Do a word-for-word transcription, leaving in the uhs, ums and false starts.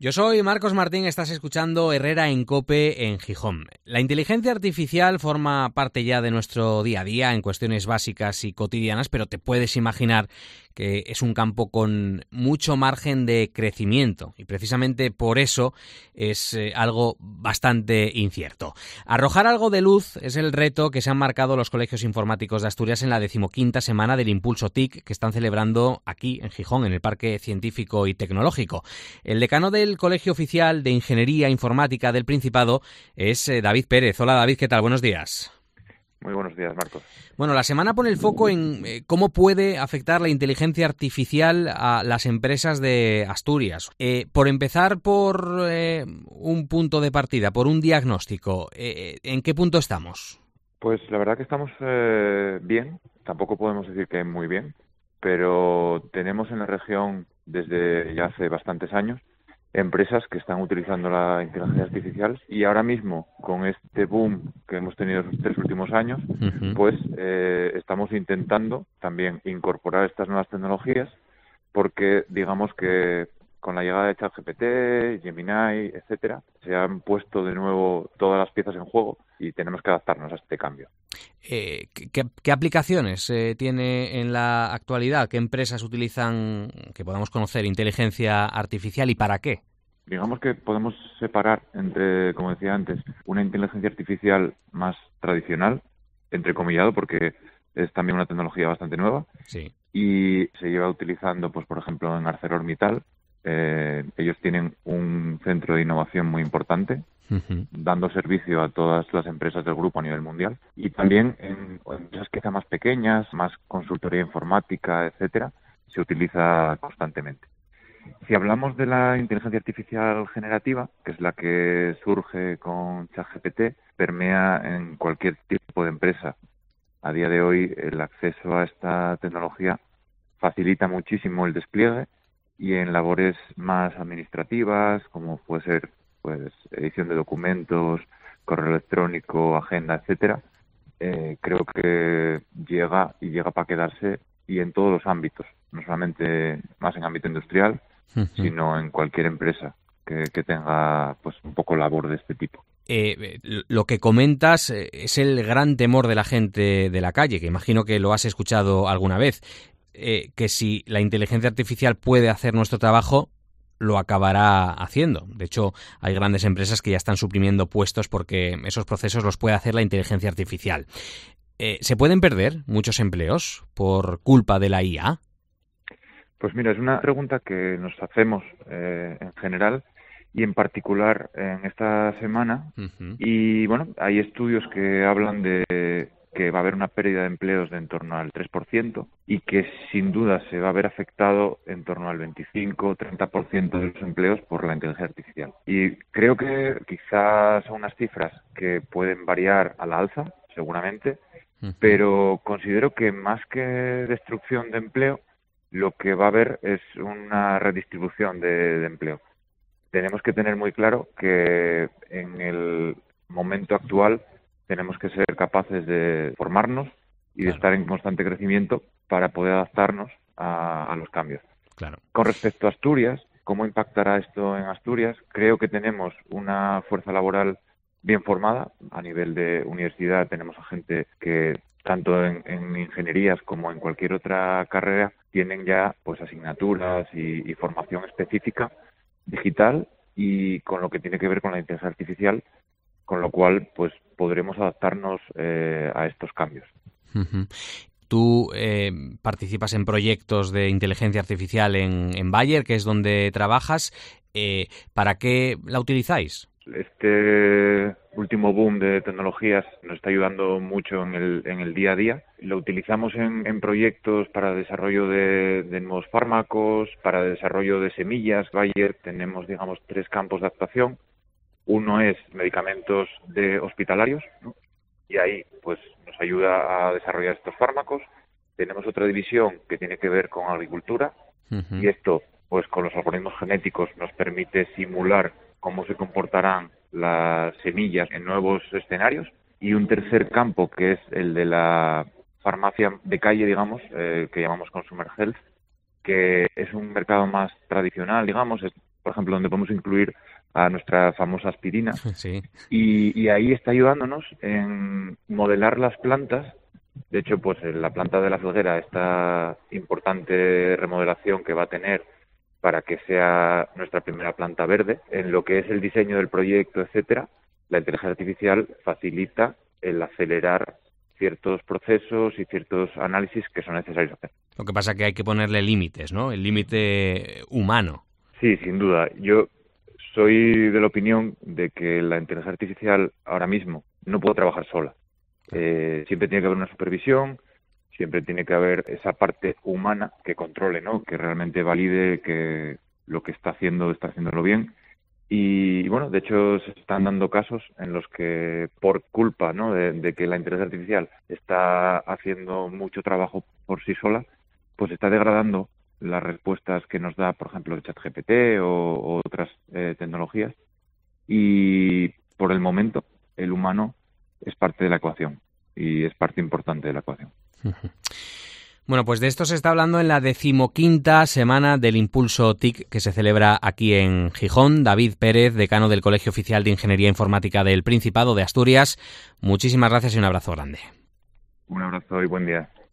Yo soy Marcos Martín, estás escuchando Herrera en COPE en Gijón. La inteligencia artificial forma parte ya de nuestro día a día en cuestiones básicas y cotidianas, pero te puedes imaginar que es un campo con mucho margen de crecimiento y precisamente por eso es eh, algo bastante incierto. Arrojar algo de luz es el reto que se han marcado los colegios informáticos de Asturias en la decimoquinta semana del Impulso T I C que están celebrando aquí en Gijón, en el Parque Científico y Tecnológico. El decano del Colegio Oficial de Ingeniería Informática del Principado es eh, David Pérez. Hola David, ¿qué tal? Buenos días. Muy buenos días, Marcos. Bueno, la semana pone el foco en eh, cómo puede afectar la inteligencia artificial a las empresas de Asturias. Eh, por empezar por eh, un punto de partida, por un diagnóstico, eh, ¿en qué punto estamos? Pues la verdad que estamos eh, bien, tampoco podemos decir que muy bien, pero tenemos en la región desde ya hace bastantes años empresas que están utilizando la inteligencia artificial y ahora mismo con este boom que hemos tenido estos tres últimos años, uh-huh. pues eh, estamos intentando también incorporar estas nuevas tecnologías porque digamos que con la llegada de ChatGPT, Gemini, etcétera, se han puesto de nuevo todas las piezas en juego y tenemos que adaptarnos a este cambio. Eh, ¿qué, ¿Qué aplicaciones eh, tiene en la actualidad? ¿Qué empresas utilizan, que podamos conocer, inteligencia artificial y para qué? Digamos que podemos separar entre, como decía antes, una inteligencia artificial más tradicional, entrecomillado, porque es también una tecnología bastante nueva, sí. y se lleva utilizando, pues por ejemplo, en ArcelorMittal. Eh, ellos tienen un centro de innovación muy importante, uh-huh. dando servicio a todas las empresas del grupo a nivel mundial y también en empresas quizá más pequeñas, más consultoría informática, etcétera, se utiliza constantemente. Si hablamos de la inteligencia artificial generativa, que es la que surge con ChatGPT, permea en cualquier tipo de empresa. A día de hoy el acceso a esta tecnología facilita muchísimo el despliegue y en labores más administrativas, como puede ser pues edición de documentos, correo electrónico, agenda, etcétera, eh, creo que llega y llega para quedarse y en todos los ámbitos, no solamente más en ámbito industrial, uh-huh. sino en cualquier empresa que, que tenga pues un poco labor de este tipo. Eh, lo que comentas es el gran temor de la gente de la calle, que imagino que lo has escuchado alguna vez. Eh, que si la inteligencia artificial puede hacer nuestro trabajo, lo acabará haciendo. De hecho, hay grandes empresas que ya están suprimiendo puestos porque esos procesos los puede hacer la inteligencia artificial. Eh, ¿Se pueden perder muchos empleos por culpa de la I A? Pues mira, es una pregunta que nos hacemos eh, en general y en particular en esta semana. Uh-huh. Y bueno, hay estudios que hablan de que va a haber una pérdida de empleos de en torno al tres por ciento y que sin duda se va a ver afectado en torno al veinticinco a treinta por ciento de los empleos por la inteligencia artificial. Y creo que quizás son unas cifras que pueden variar a la alza, seguramente, uh-huh. pero considero que más que destrucción de empleo, lo que va a haber es una redistribución de, de empleo. Tenemos que tener muy claro que en el momento actual tenemos que ser capaces de formarnos y de claro. estar en constante crecimiento para poder adaptarnos a, a los cambios. Claro. Con respecto a Asturias, ¿cómo impactará esto en Asturias? Creo que tenemos una fuerza laboral bien formada. A nivel de universidad tenemos a gente que tanto en, en ingenierías como en cualquier otra carrera tienen ya pues asignaturas y, y formación específica digital y con lo que tiene que ver con la inteligencia artificial, con lo cual pues podremos adaptarnos eh, a estos cambios. Uh-huh. Tú eh, participas en proyectos de inteligencia artificial en, en Bayer, que es donde trabajas. Eh, ¿Para qué la utilizáis? Este último boom de tecnologías nos está ayudando mucho en el, en el día a día. Lo utilizamos en, en proyectos para desarrollo de, de nuevos fármacos, para desarrollo de semillas. Bayer tenemos, digamos, tres campos de actuación. Uno es medicamentos de hospitalarios, ¿no? Y ahí pues nos ayuda a desarrollar estos fármacos. Tenemos otra división que tiene que ver con agricultura, uh-huh. y esto pues con los algoritmos genéticos nos permite simular cómo se comportarán las semillas en nuevos escenarios. Y un tercer campo que es el de la farmacia de calle, digamos, eh, que llamamos Consumer Health, que es un mercado más tradicional, digamos, es por ejemplo, donde podemos incluir a nuestra famosa aspirina. Sí. Y, y ahí está ayudándonos en modelar las plantas. De hecho, pues en la planta de la Felguera, esta importante remodelación que va a tener para que sea nuestra primera planta verde, en lo que es el diseño del proyecto, etcétera, la inteligencia artificial facilita el acelerar ciertos procesos y ciertos análisis que son necesarios hacer. Lo que pasa es que hay que ponerle límites, ¿no? El límite humano. Sí, sin duda. Yo soy de la opinión de que la inteligencia artificial ahora mismo no puede trabajar sola. Eh, siempre tiene que haber una supervisión, siempre tiene que haber esa parte humana que controle, ¿no? Que realmente valide que lo que está haciendo está haciéndolo bien. Y bueno, de hecho se están dando casos en los que por culpa, ¿no? de, de que la inteligencia artificial está haciendo mucho trabajo por sí sola, pues está degradando las respuestas que nos da, por ejemplo, el ChatGPT o, o otras eh, tecnologías. Y por el momento el humano es parte de la ecuación y es parte importante de la ecuación. Bueno, pues de esto se está hablando en la decimoquinta semana del Impulso T I C que se celebra aquí en Gijón. David Pérez, decano del Colegio Oficial de Ingeniería Informática del Principado de Asturias, muchísimas gracias y un abrazo grande. Un abrazo y buen día.